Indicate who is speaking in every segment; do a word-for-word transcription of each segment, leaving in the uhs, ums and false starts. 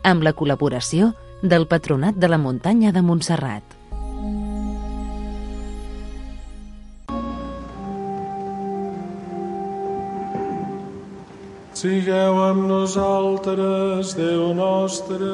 Speaker 1: amb la col·laboració del Patronat de la Muntanya de Montserrat.
Speaker 2: Sigueu amb nosaltres, Déu nostre.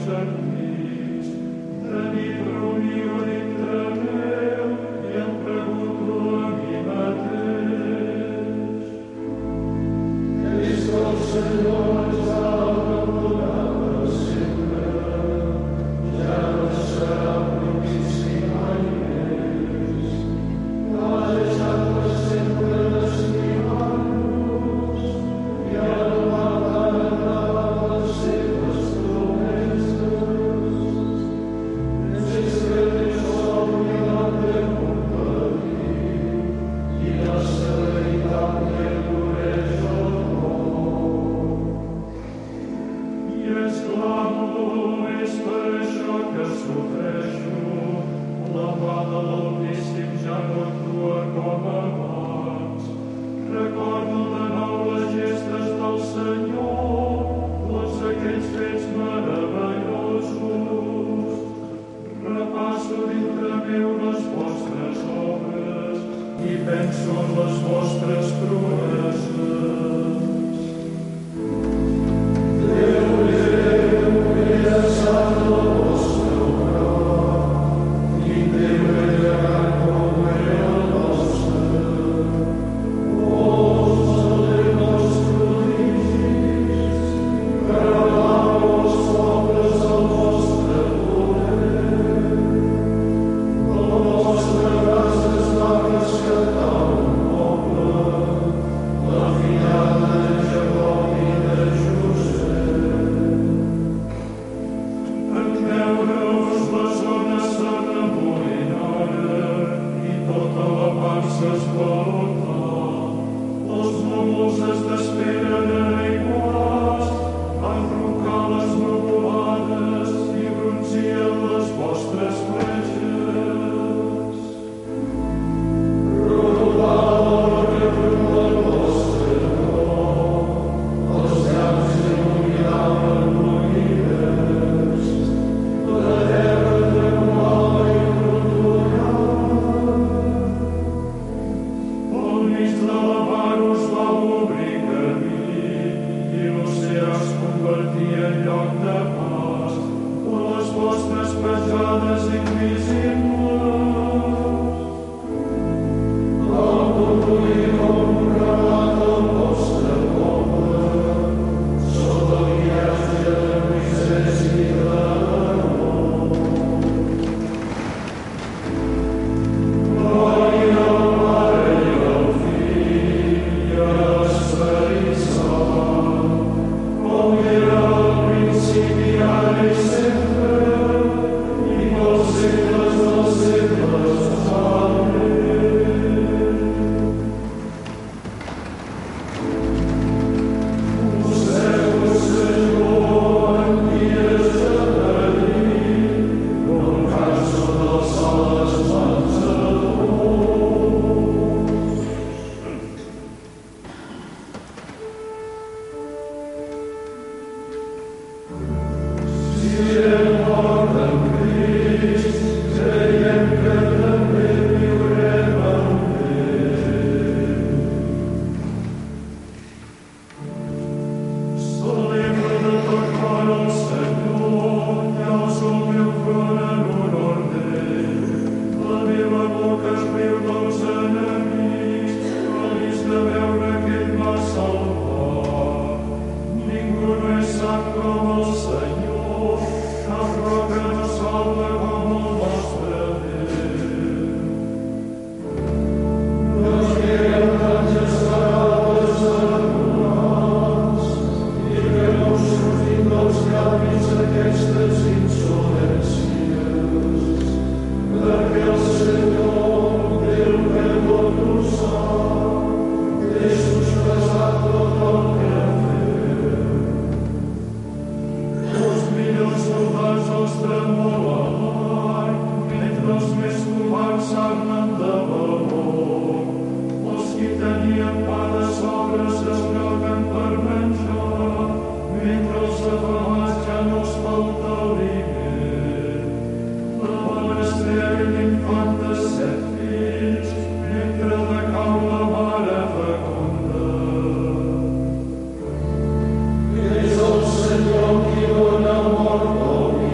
Speaker 3: Senhor, que ora, amor,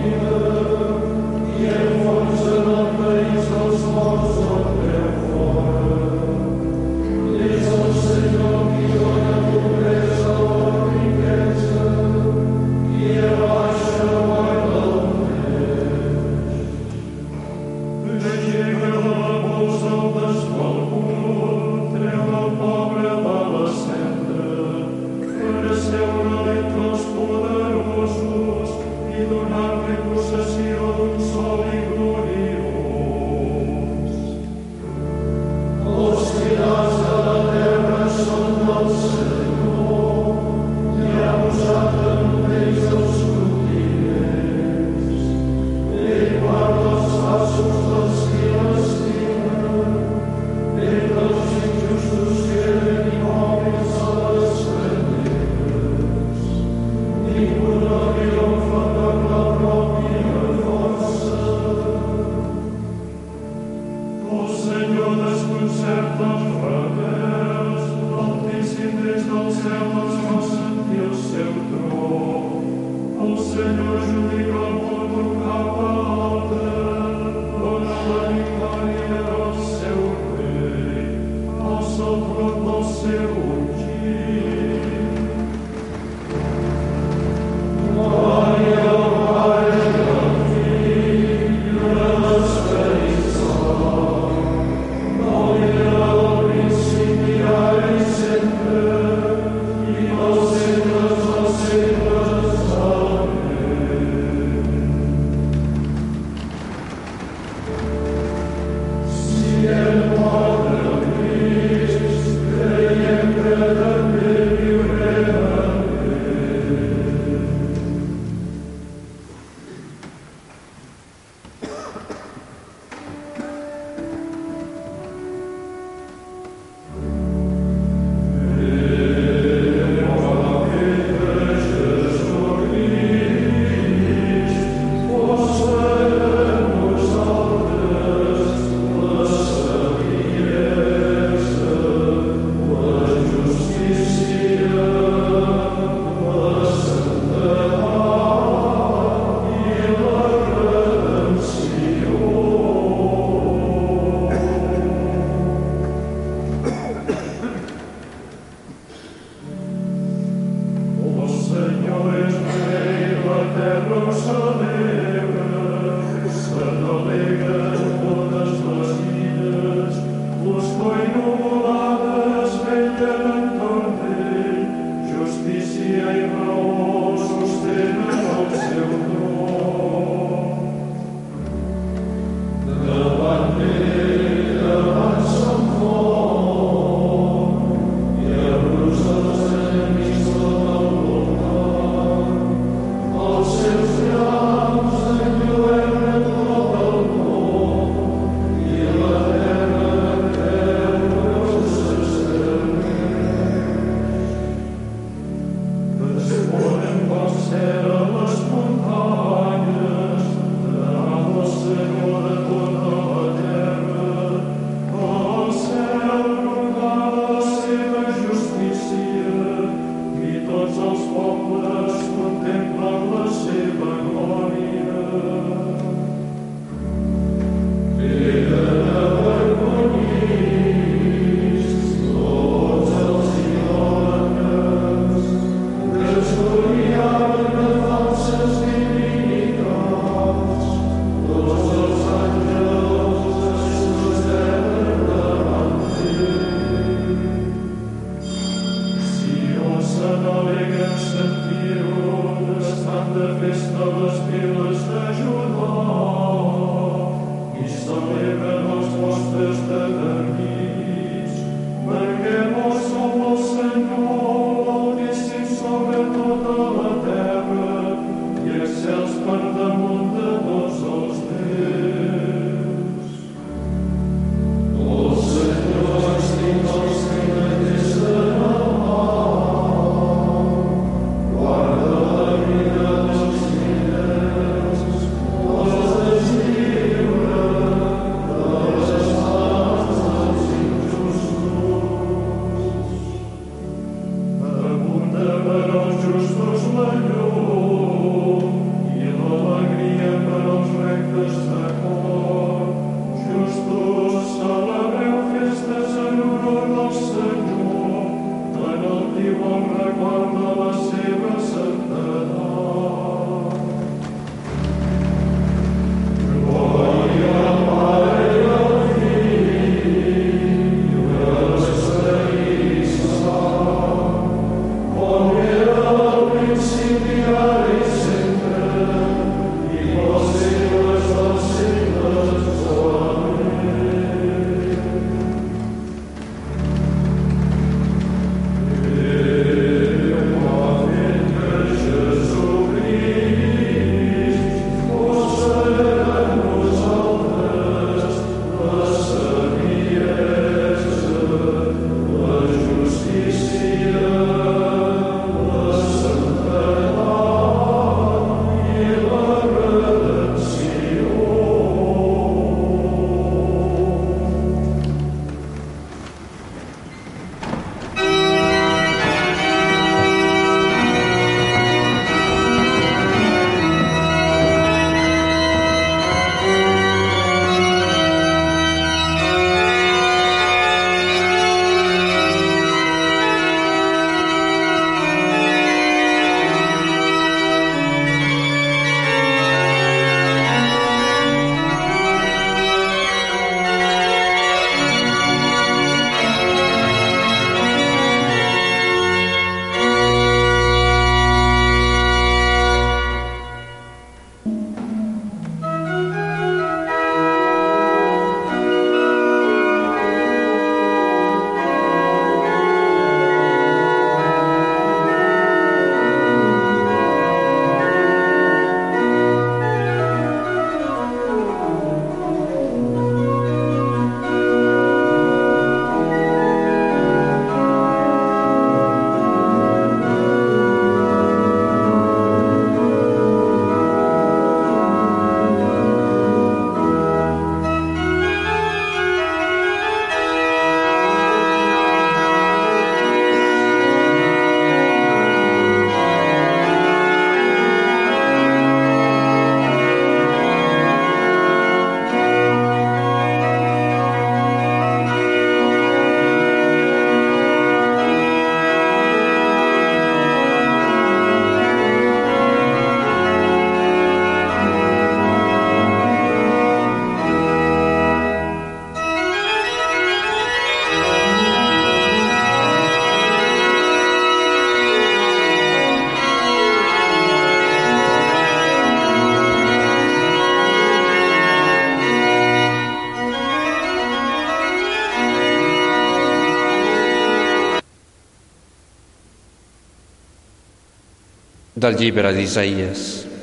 Speaker 3: Del llibre d'Isaïes.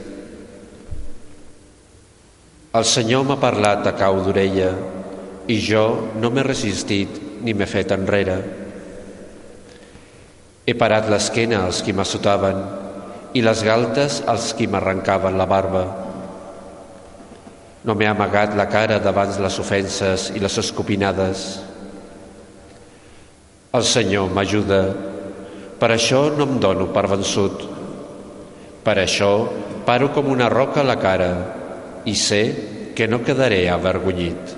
Speaker 3: El Senyor m'ha parlat a cau d'orella i jo no m'he resistit ni m'he fet enrere. He parat l'esquena als qui m'assotaven i les galtes als qui m'arrencaven la barba. No m'he amagat la cara davant les ofenses i les escopinades. El Senyor m'ajuda, per això no em dono per vençut. Per això paro com una roca a la cara i sé que no quedaré avergonyit.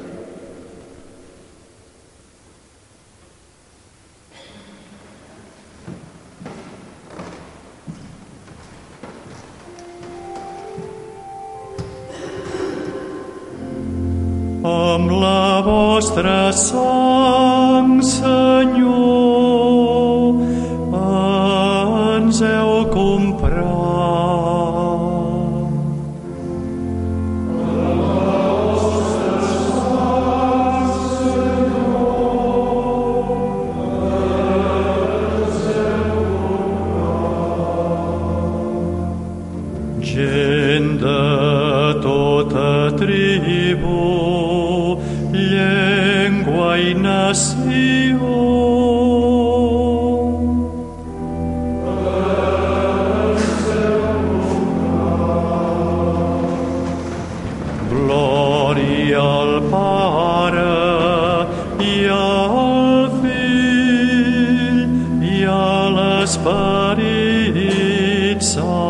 Speaker 4: Amb la vostra sang, Senyor, ens heu comprat. Gent de tota tribu, llengua i nació, glòria al Pare i al Fill i a l'Esperit Sant.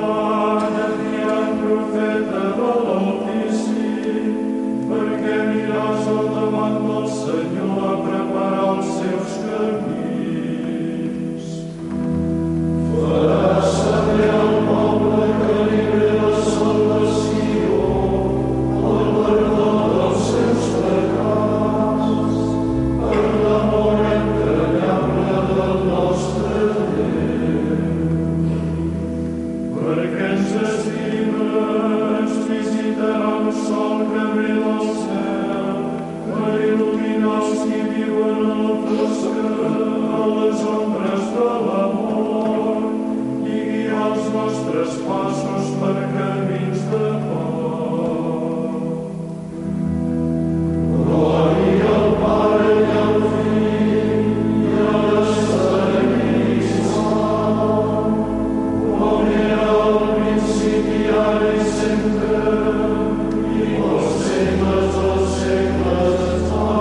Speaker 4: Perché mi
Speaker 2: nostres passos per camins de pau. Glòria al Pare i al Fill i a l'Esperit Sant, com era al principi, ara i sempre, i pels segles dels segles.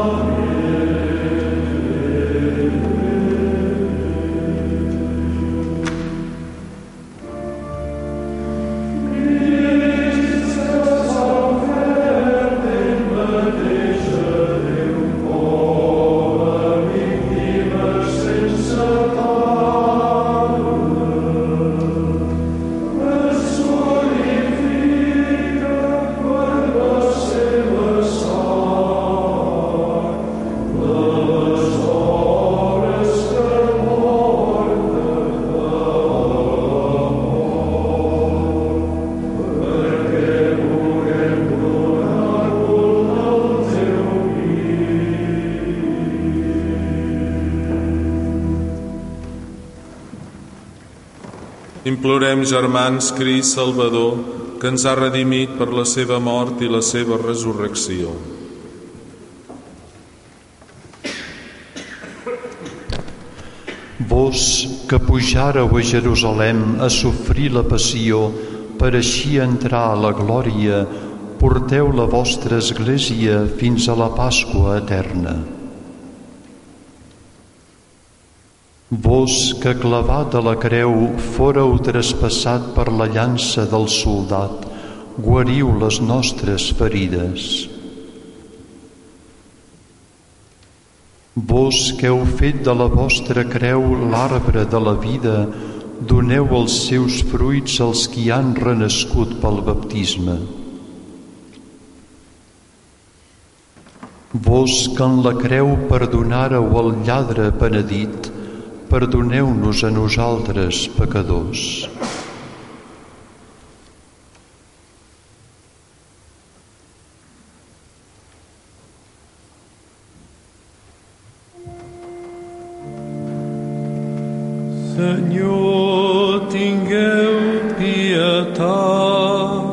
Speaker 5: Implorem, germans, Crist Salvador, que ens ha redimit per la seva mort i la seva resurrecció.
Speaker 6: Vos que pujàreu a Jerusalem a sofrir la passió per així entrar a la glòria, porteu la vostra Església fins a la Pasqua eterna. Vos que clavat a la creu fóreu traspassat per la llança del soldat, guariu les nostres ferides. Vos que heu fet de la vostra creu l'arbre de la vida, doneu els seus fruits als qui han renascut pel baptisme. Vos que en la creu perdonàreu el lladre penedit, perdoneu-nos a nosaltres, pecadors.
Speaker 4: Senyor, tingueu pietat.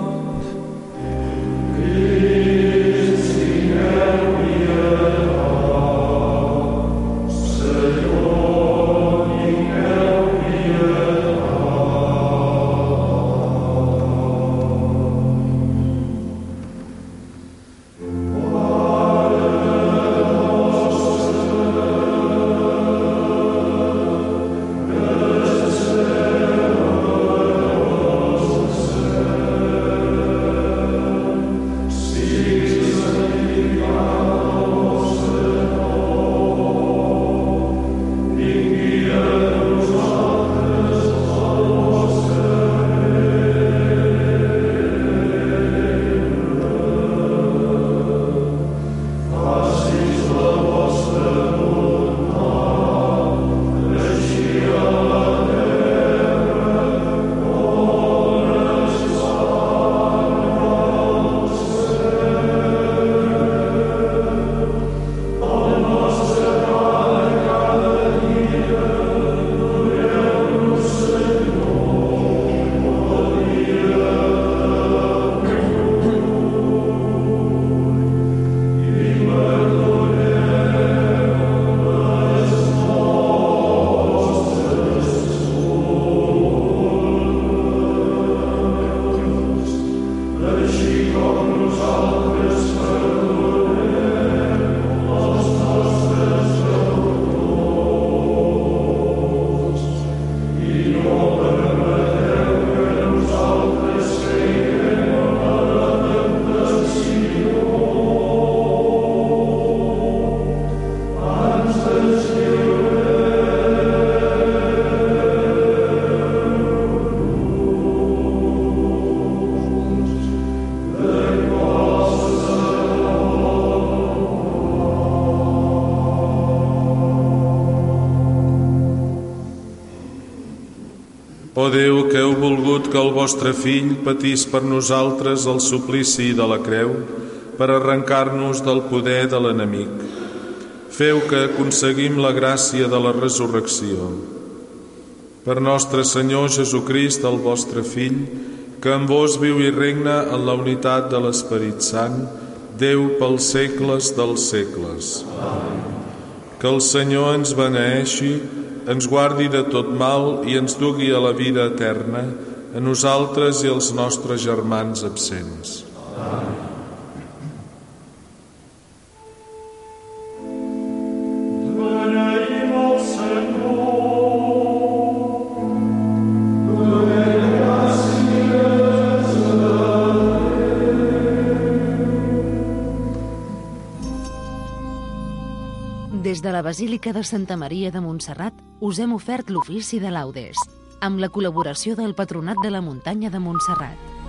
Speaker 5: Ó Déu, que heu volgut que el vostre Fill patís per nosaltres el suplici de la creu per arrencar-nos del poder de l'enemic, feu que aconseguim la gràcia de la resurrecció. Per nostre Senyor Jesucrist, el vostre Fill, que en vos viu i regna en la unitat de l'Esperit Sant, Déu pels segles dels segles. Amén. Que el Senyor ens beneeixi, ens guardi de tot mal i ens dugui a la vida eterna, a nosaltres i als nostres germans absents. Amén.
Speaker 1: Des de la Basílica de Santa Maria de Montserrat us hem ofert l'ofici de laudes, amb la col·laboració del Patronat de la Muntanya de Montserrat.